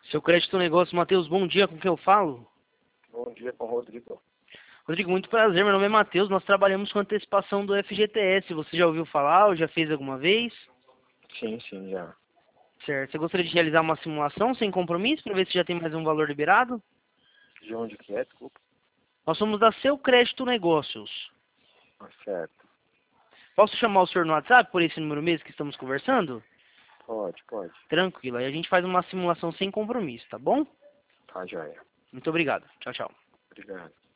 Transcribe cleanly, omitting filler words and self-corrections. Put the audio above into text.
Seu crédito negócio, Matheus, bom dia, com quem eu falo? Bom dia, com o Rodrigo. Rodrigo, muito prazer, meu nome é Matheus, nós trabalhamos com antecipação do FGTS, você já ouviu falar ou já fez alguma vez? Sim, já. Certo, você gostaria de realizar uma simulação sem compromisso para ver se já tem mais um valor liberado? De onde que é, desculpa? Nós somos da Seu Crédito Negócios. Ah, certo. Posso chamar o senhor no WhatsApp por esse número mesmo que estamos conversando? Pode. Tranquilo, aí a gente faz uma simulação sem compromisso, tá bom? Tá, joia. Muito obrigado, tchau, tchau. Obrigado.